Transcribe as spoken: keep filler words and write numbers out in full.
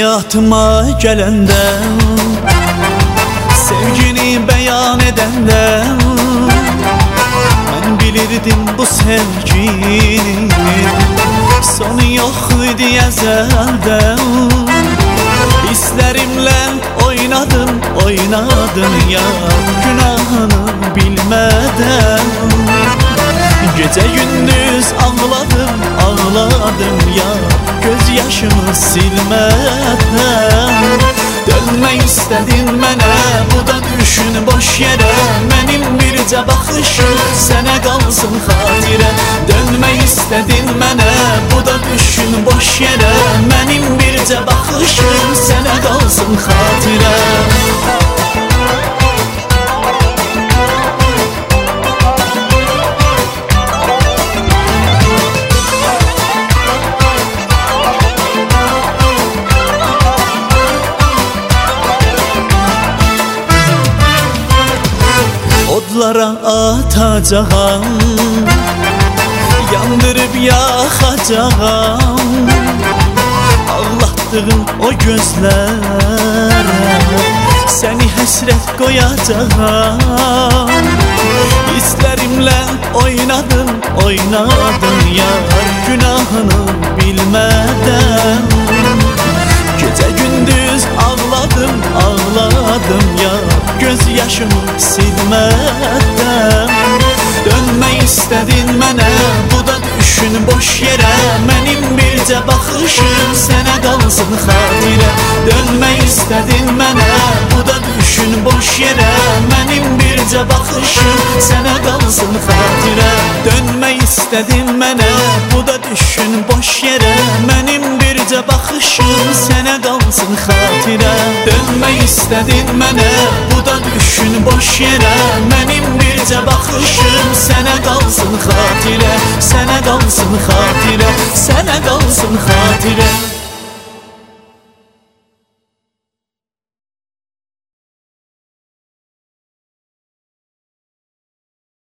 Hayatıma gələndə, sevgini bəyan edəndə, mən bilirdim bu sevginin sonu yox idi əzəldə. Hisslərimlə oynadım, oynadım ya, günahını bilmədən. Gecə gündüz ağladım, ağladım ya, göz yaşımı silmədən. Dönmək istədin mənə, bu da düşün boş yerə. Mənim bircə baxışım sənə qalsın xatirə. Dönmək istədin mənə, bu da düşün boş yerə. Mənim bircə baxışım sənə qalsın xatirə. Odlara atacağım, yandırıp yakacağım. Ağlattığın o gözlərə səni həsrət qoyacağım. Hisslərimlə oynadım, oynadım yar, günahını bilmədən. Gecə gündüz ağladım, ağladım yar, göz yaşımı silmədən. Dönmək istədin mənə, bu da düşün boş yerə. Mənim bircə baxışım sənə qalsın xatirə. Dönmək istədin mənə, bu da düşün boş yerə. Mənim bircə baxışım sənə qalsın xatirə. Dönmək istədin mənə, bu da düşün boş yerə. Mənim bircə baxışım sənə qalsın xatirə. Dönmək istədin mənə, bu da düşün boş yerə. Mənim bircə baxışım sənə qalsın xatirə. Sənə qalsın xatirə, sənə qalsın xatirə.